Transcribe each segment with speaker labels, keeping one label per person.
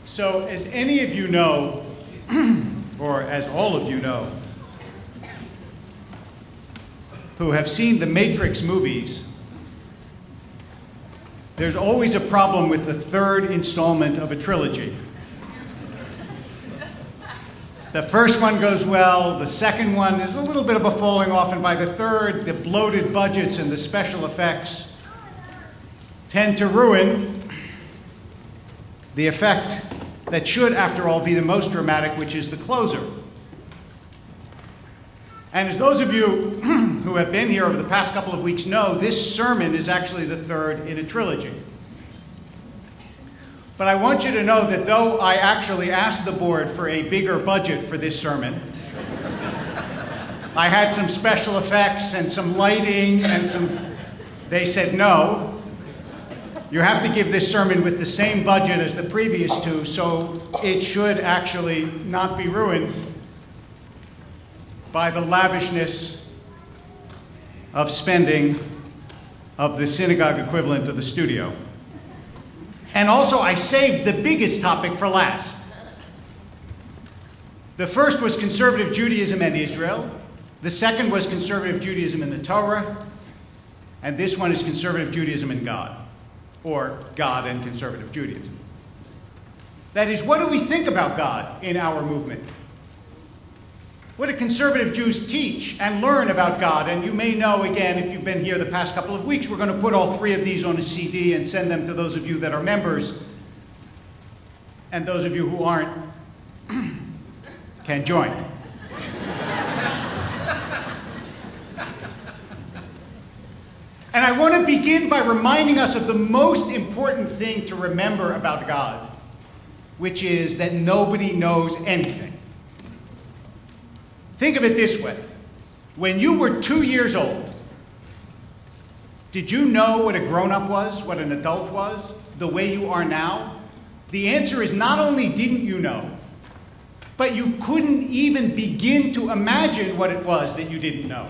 Speaker 1: So, as any of you know, or as all of you know, who have seen the Matrix movies, there's always a problem with the third installment of a trilogy. The first one goes well, the second one is a little bit of a falling off, and by the third, the bloated budgets and the special effects tend to ruin the effect that should, after all, be the most dramatic, which is the closer. And as those of you who have been here over the past couple of weeks know, this sermon is actually the third in a trilogy. But I want you to know that though I actually asked the board for a bigger budget for this sermon, I had some special effects and some lighting and they said no. You have to give this sermon with the same budget as the previous two, so it should actually not be ruined by the lavishness of spending of the synagogue equivalent of the studio. And also, I saved the biggest topic for last. The first was conservative Judaism and Israel. The second was conservative Judaism and the Torah. And this one is conservative Judaism and God, or God and conservative Judaism. That is, what do we think about God in our movement? What do conservative Jews teach and learn about God? And you may know, again, if you've been here the past couple of weeks, we're going to put all three of these on a CD and send them to those of you that are members. And those of you who aren't can join. And I want to begin by reminding us of the most important thing to remember about God, which is that nobody knows anything. Think of it this way. When you were 2 years old, did you know what a grown-up was, what an adult was, the way you are now? The answer is not only didn't you know, but you couldn't even begin to imagine what it was that you didn't know.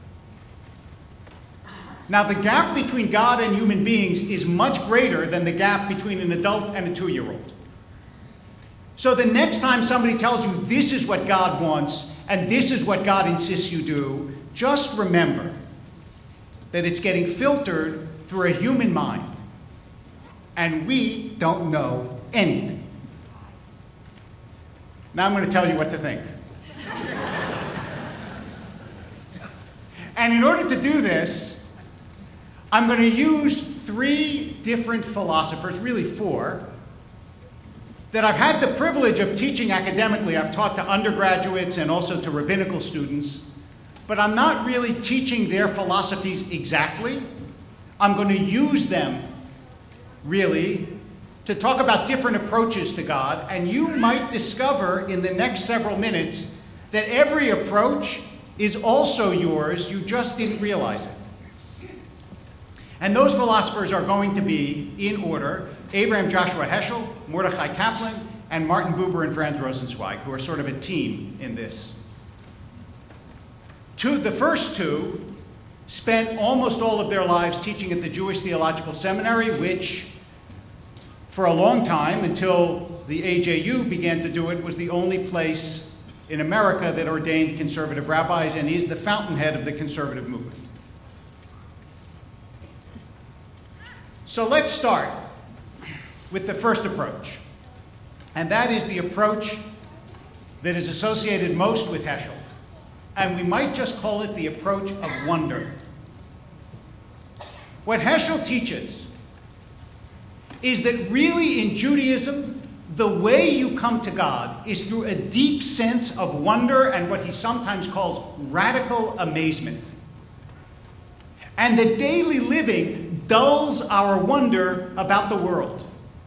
Speaker 1: Now, the gap between God and human beings is much greater than the gap between an adult and a 2-year-old. So the next time somebody tells you this is what God wants, and this is what God insists you do, just remember that it's getting filtered through a human mind, and we don't know anything. Now I'm going to tell you what to think. And in order to do this, I'm going to use 3 different philosophers, really 4, that I've had the privilege of teaching academically. I've taught to undergraduates and also to rabbinical students, but I'm not really teaching their philosophies exactly. I'm going to use them, really, to talk about different approaches to God, and you might discover in the next several minutes that every approach is also yours, you just didn't realize it. And those philosophers are going to be, in order, Abraham Joshua Heschel, Mordechai Kaplan, and Martin Buber and Franz Rosenzweig, who are sort of a team in this. The first two spent almost all of their lives teaching at the Jewish Theological Seminary, which, for a long time, until the AJU began to do it, was the only place in America that ordained conservative rabbis and is the fountainhead of the conservative movement. So let's start with the first approach, and that is the approach that is associated most with Heschel, and we might just call it the approach of wonder. What Heschel teaches is that really in Judaism, the way you come to God is through a deep sense of wonder and what he sometimes calls radical amazement. And that daily living dulls our wonder about the world.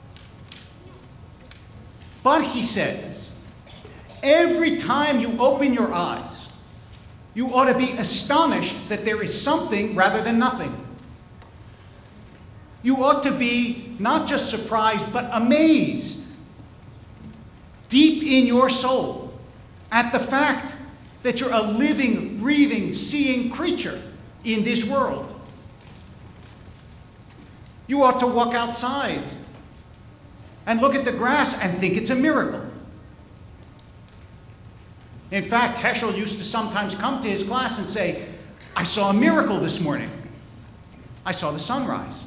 Speaker 1: But, he says, every time you open your eyes, you ought to be astonished that there is something rather than nothing. You ought to be not just surprised, but amazed, deep in your soul, at the fact that you're a living, breathing, seeing creature in this world. You ought to walk outside and look at the grass and think it's a miracle. In fact, Heschel used to sometimes come to his class and say, I saw a miracle this morning. I saw the sunrise.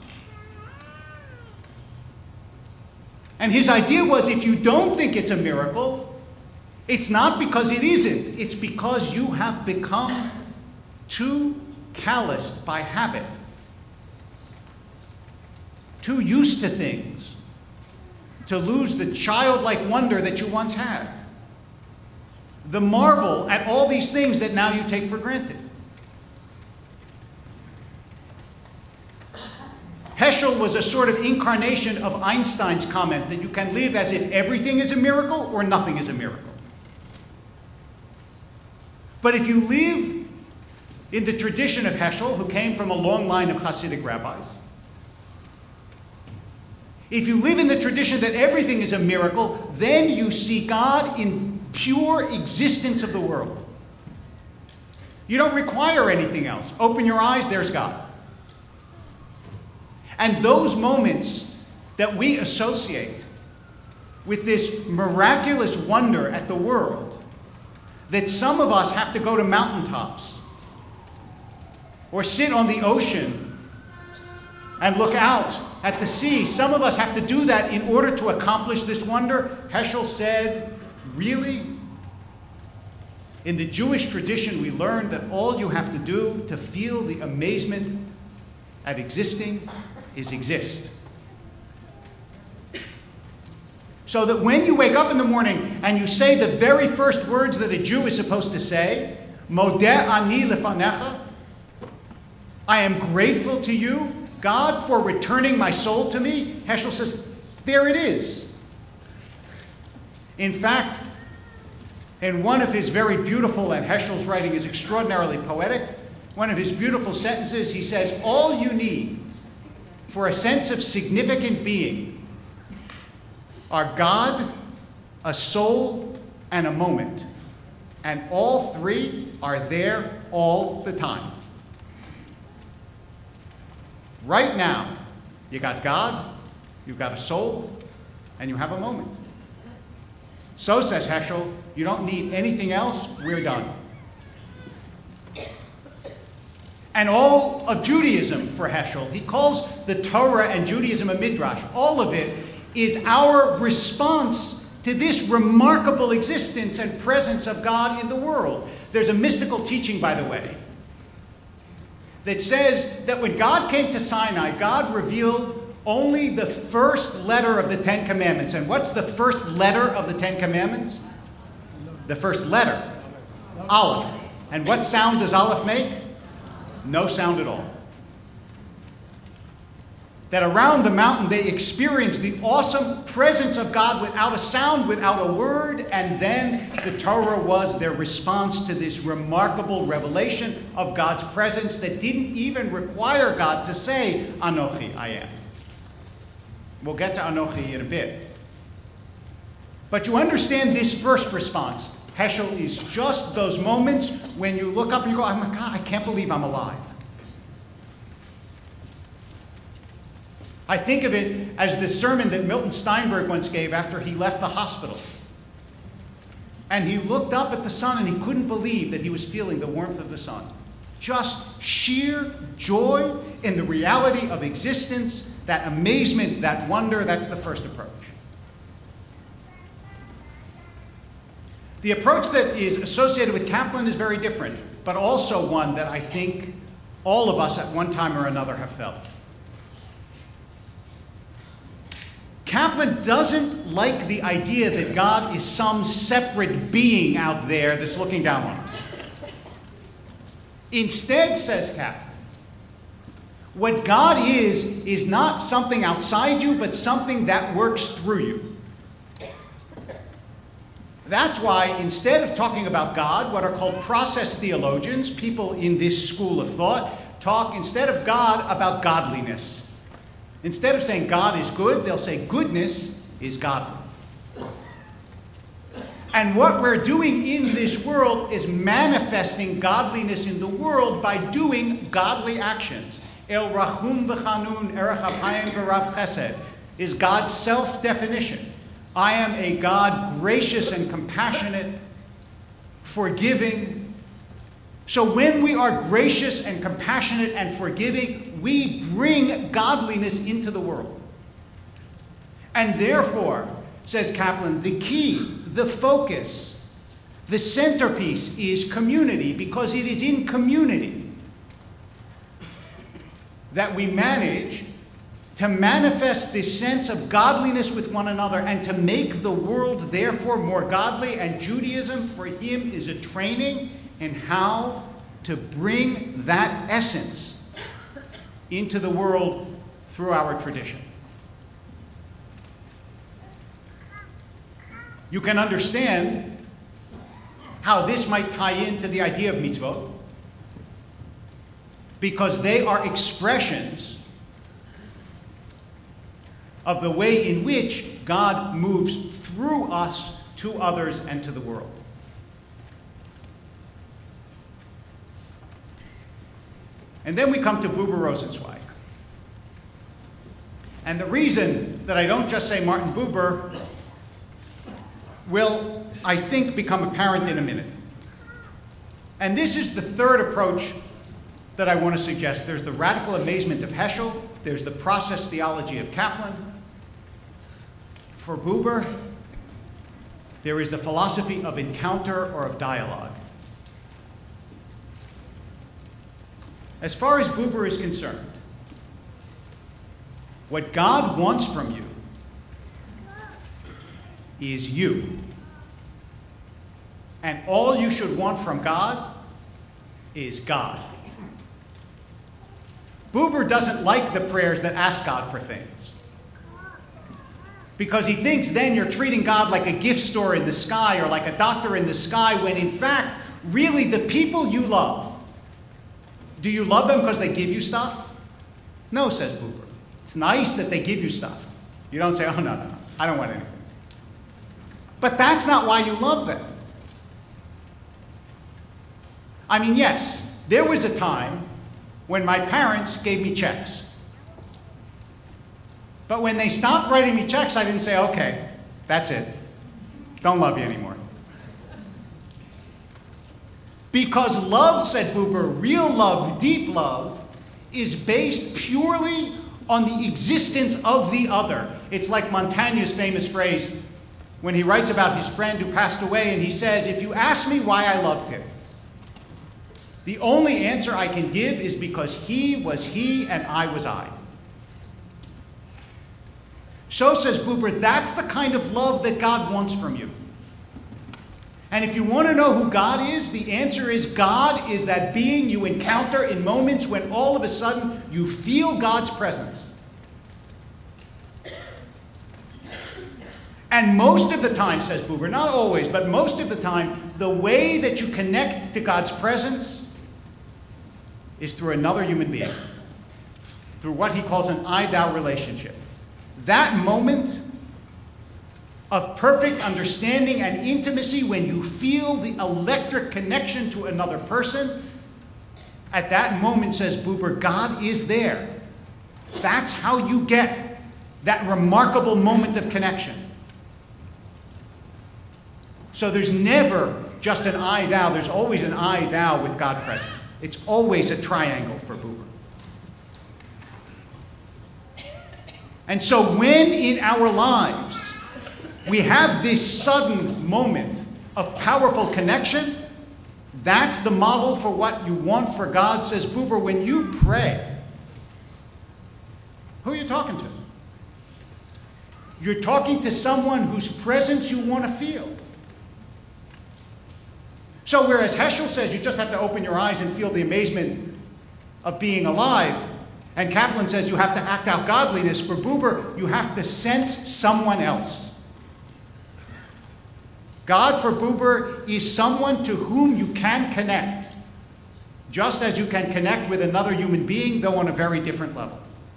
Speaker 1: And his idea was, if you don't think it's a miracle, it's not because it isn't. It's because you have become too calloused by habit, too used to things, to lose the childlike wonder that you once had. The marvel at all these things that now you take for granted. Heschel was a sort of incarnation of Einstein's comment that you can live as if everything is a miracle or nothing is a miracle. But if you live in the tradition of Heschel, who came from a long line of Hasidic rabbis, if you live in the tradition that everything is a miracle, then you see God in pure existence of the world. You don't require anything else. Open your eyes, there's God. And those moments that we associate with this miraculous wonder at the world, that some of us have to go to mountaintops or sit on the ocean and look out at the sea. Some of us have to do that in order to accomplish this wonder. Heschel said, really? In the Jewish tradition, we learned that all you have to do to feel the amazement at existing is exist. So that when you wake up in the morning and you say the very first words that a Jew is supposed to say, Modeh ani lefanecha, I am grateful to you, God, for returning my soul to me, Heschel says, there it is. In fact, in one of his very beautiful, and Heschel's writing is extraordinarily poetic, one of his beautiful sentences, he says, all you need for a sense of significant being are God, a soul, and a moment. And all three are there all the time. Right now, you got God, you've got a soul, and you have a moment. So, says Heschel, you don't need anything else, we're done. And all of Judaism for Heschel, he calls the Torah and Judaism a midrash. All of it is our response to this remarkable existence and presence of God in the world. There's a mystical teaching, by the way, that says that when God came to Sinai, God revealed only the first letter of the Ten Commandments. And what's the first letter of the Ten Commandments? The first letter, Aleph. And what sound does Aleph make? No sound at all. That around the mountain they experienced the awesome presence of God without a sound, without a word, and then the Torah was their response to this remarkable revelation of God's presence that didn't even require God to say, Anochi, I am. We'll get to Anochi in a bit. But you understand this first response. Heschel is just those moments when you look up and you go, oh my God, I can't believe I'm alive. I think of it as the sermon that Milton Steinberg once gave after he left the hospital. And he looked up at the sun and he couldn't believe that he was feeling the warmth of the sun. Just sheer joy in the reality of existence, that amazement, that wonder, that's the first approach. The approach that is associated with Kaplan is very different, but also one that I think all of us at one time or another have felt. Kaplan doesn't like the idea that God is some separate being out there that's looking down on us. Instead, says Kaplan, what God is not something outside you, but something that works through you. That's why instead of talking about God, what are called process theologians, people in this school of thought, talk instead of God about godliness. Instead of saying God is good, they'll say goodness is godly. And what we're doing in this world is manifesting godliness in the world by doing godly actions. El rachum v'chanun erech apayim v'rav chesed. is God's self-definition. I am a God gracious and compassionate, forgiving. So when we are gracious and compassionate and forgiving, we bring godliness into the world. And therefore, says Kaplan, the key, the focus, the centerpiece is community, because it is in community that we manage to manifest this sense of godliness with one another and to make the world therefore more godly. And Judaism for him is a training in how to bring that essence into the world through our tradition. You can understand how this might tie into the idea of mitzvot, because they are expressions of the way in which God moves through us to others and to the world. And then we come to Buber Rosenzweig. And the reason that I don't just say Martin Buber will, I think, become apparent in a minute. And this is the third approach that I want to suggest. There's the radical amazement of Heschel. There's the process theology of Kaplan. For Buber, there is the philosophy of encounter or of dialogue. As far as Buber is concerned, what God wants from you is you. And all you should want from God is God. Buber doesn't like the prayers that ask God for things, because he thinks then you're treating God like a gift store in the sky or like a doctor in the sky, when in fact, really the people you love, do you love them because they give you stuff? No, says Buber. It's nice that they give you stuff. You don't say, oh, no, I don't want anything. But that's not why you love them. I mean, yes, there was a time when my parents gave me checks. But when they stopped writing me checks, I didn't say, okay, that's it. Don't love you anymore. Because love, said Buber, real love, deep love, is based purely on the existence of the other. It's like Montaigne's famous phrase when he writes about his friend who passed away, and he says, if you ask me why I loved him, the only answer I can give is because he was he and I was I. So, says Buber, that's the kind of love that God wants from you. And if you want to know who God is, the answer is God is that being you encounter in moments when all of a sudden you feel God's presence. And most of the time, says Buber, not always, but most of the time, the way that you connect to God's presence is through another human being, through what he calls an I-thou relationship. That moment of perfect understanding and intimacy, when you feel the electric connection to another person, at that moment, says Buber, God is there. That's how you get that remarkable moment of connection. So there's never just an I-thou, there's always an I-thou with God present. It's always a triangle for Buber. And so when in our lives we have this sudden moment of powerful connection, that's the model for what you want for God, says Buber. When you pray, who are you talking to? You're talking to someone whose presence you want to feel. So whereas Heschel says you just have to open your eyes and feel the amazement of being alive, and Kaplan says you have to act out godliness, for Buber, you have to sense someone else. God, for Buber, is someone to whom you can connect, just as you can connect with another human being, though on a very different level.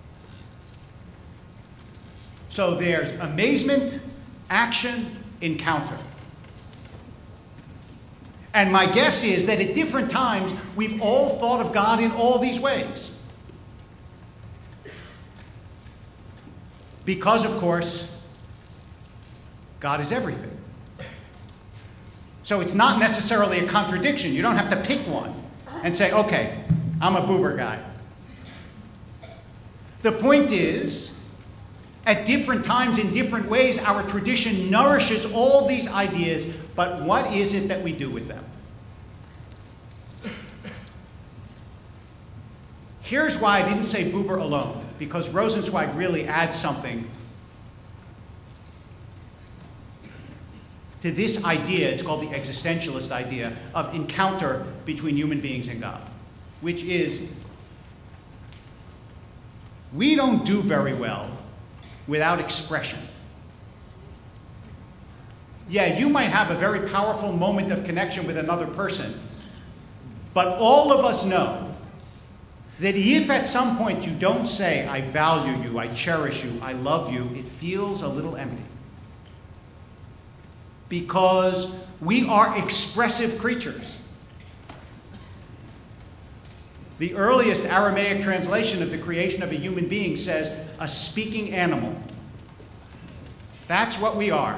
Speaker 1: So there's amazement, action, encounter. And my guess is that at different times, we've all thought of God in all these ways. Because, of course, God is everything. So it's not necessarily a contradiction. You don't have to pick one and say, okay, I'm a Buber guy. The point is, at different times, in different ways, our tradition nourishes all these ideas, but what is it that we do with them? Here's why I didn't say Buber alone, because Rosenzweig really adds something to this idea. It's called the existentialist idea of encounter between human beings and God, which is we don't do very well without expression. Yeah, you might have a very powerful moment of connection with another person, but all of us know that if at some point you don't say, I value you, I cherish you, I love you, it feels a little empty. Because we are expressive creatures. The earliest Aramaic translation of the creation of a human being says, a speaking animal. That's what we are.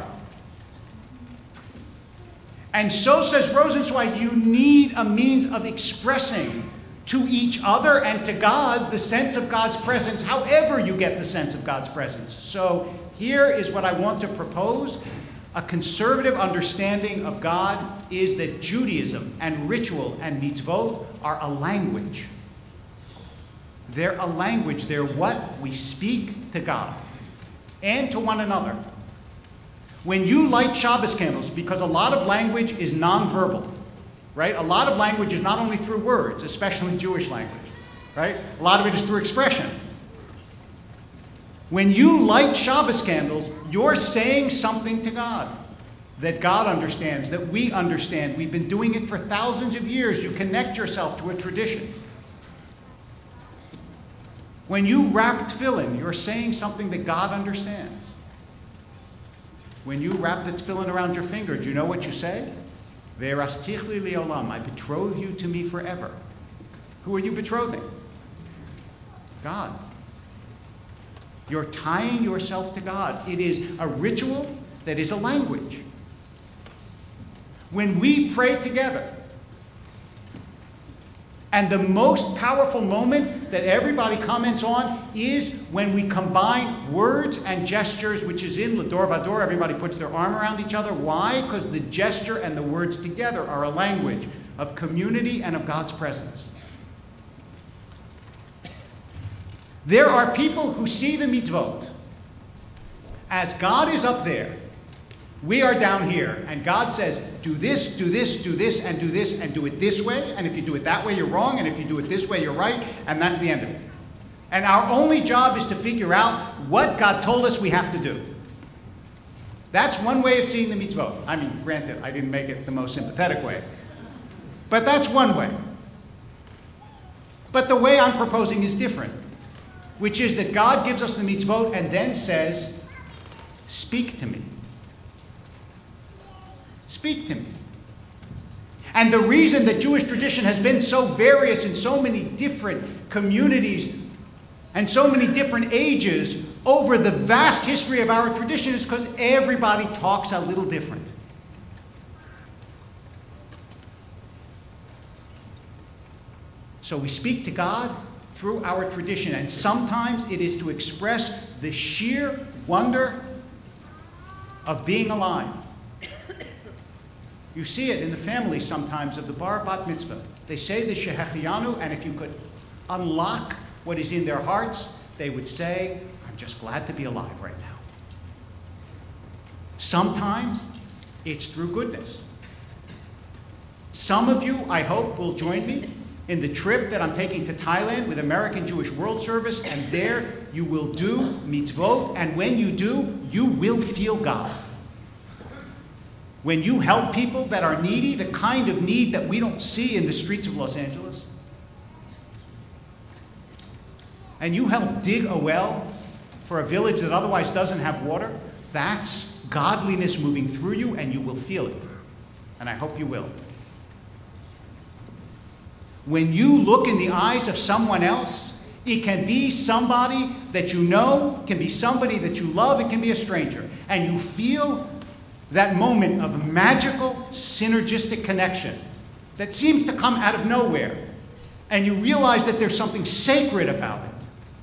Speaker 1: And so, says Rosenzweig, you need a means of expressing to each other and to God the sense of God's presence, however you get the sense of God's presence. So here is what I want to propose. A conservative understanding of God is that Judaism and ritual and mitzvot are a language. They're a language. They're what we speak to God and to one another. When you light Shabbos candles, because a lot of language is nonverbal, right? A lot of language is not only through words, especially Jewish language, right? A lot of it is through expression. When you light Shabbos candles, you're saying something to God that God understands, that we understand. We've been doing it for thousands of years. You connect yourself to a tradition. When you wrap tefillin, you're saying something that God understands. When you wrap the tefillin around your finger, do you know what you say? Ve'erastich li le'olam, I betroth you to me forever. Who are you betrothing? God. You're tying yourself to God. It is a ritual that is a language. When we pray together, and the most powerful moment that everybody comments on is when we combine words and gestures, which is in L'Dor Vador. Everybody puts their arm around each other. Why? Because the gesture and the words together are a language of community and of God's presence. There are people who see the mitzvot as God is up there, we are down here, and God says, do this, do this, do this, and do this, and do it this way, and if you do it that way, you're wrong, and if you do it this way, you're right, and that's the end of it. And our only job is to figure out what God told us we have to do. That's one way of seeing the mitzvot. I mean, granted, I didn't make it the most sympathetic way, but that's one way. But the way I'm proposing is different, which is that God gives us the mitzvot and then says, speak to me. Speak to me. And the reason that Jewish tradition has been so various in so many different communities and so many different ages over the vast history of our tradition is because everybody talks a little different. So we speak to God through our tradition, and sometimes it is to express the sheer wonder of being alive. You see it in the families sometimes of the bar bat mitzvah. They say the Shehecheyanu, and if you could unlock what is in their hearts, they would say, I'm just glad to be alive right now. Sometimes it's through goodness. Some of you, I hope, will join me in the trip that I'm taking to Thailand with American Jewish World Service, and there you will do mitzvot, and when you do, you will feel God. When you help people that are needy, the kind of need that we don't see in the streets of Los Angeles, and you help dig a well for a village that otherwise doesn't have water, that's godliness moving through you, and you will feel it. And I hope you will. When you look in the eyes of someone else It can be somebody that you know, it can be somebody that you love, it can be a stranger. And you feel that moment of magical, synergistic connection that seems to come out of nowhere. And you realize that there's something sacred about it.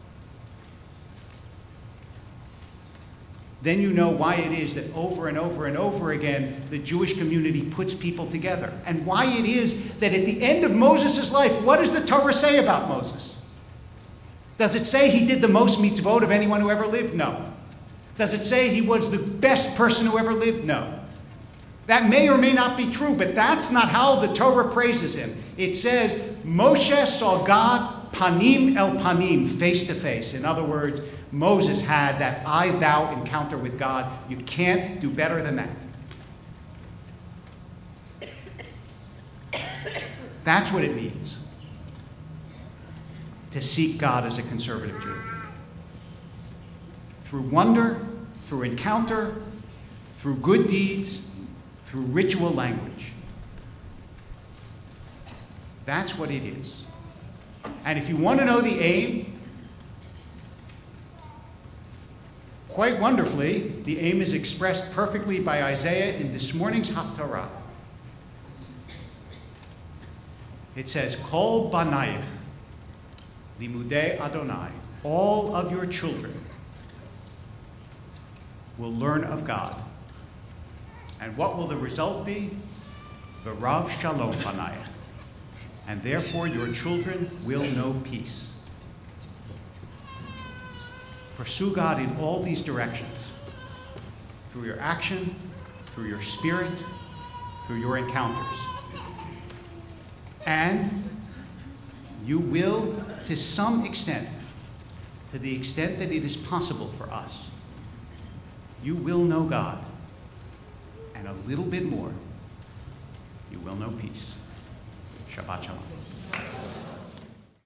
Speaker 1: Then you know why it is that over and over and over again, the Jewish community puts people together. And why it is that at the end of Moses' life, what does the Torah say about Moses? Does it say he did the most mitzvot of anyone who ever lived? No. Does it say he was the best person who ever lived? No. That may or may not be true, but that's not how the Torah praises him. It says, Moshe saw God panim el panim, face to face. In other words, Moses had that I-thou encounter with God. You can't do better than that. That's what it means to seek God as a conservative Jew. Through wonder, through encounter, through good deeds, through ritual language. That's what it is. And if you want to know the aim, quite wonderfully, the aim is expressed perfectly by Isaiah in this morning's Haftarah. It says, Kol banayich limudei Adonai, all of your children will learn of God. And what will the result be? V'rav shalom banayich. And therefore your children will know peace. Pursue God in all these directions, through your action, through your spirit, through your encounters. And you will, to some extent, to the extent that it is possible for us, you will know God. And a little bit more, you will know peace. Shabbat Shalom.